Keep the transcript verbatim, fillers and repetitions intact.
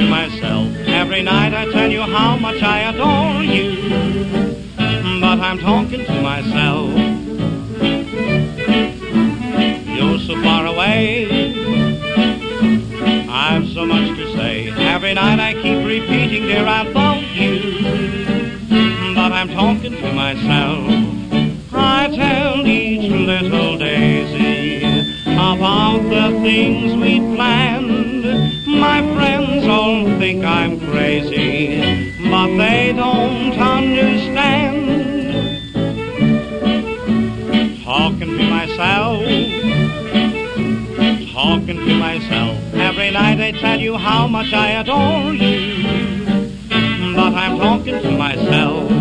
to myself. Every night I tell you how much I adore you, but I'm talking to myself. You're so far away, I've so much to say. Every night I keep repeating, dear, I love you, but I'm talking to myself. I tell each little daisy about the things we planned. My friends all think I'm crazy, but they don't understand. Talking to myself, talking to myself. Every night I tell you how much I adore you, but I'm talking to myself.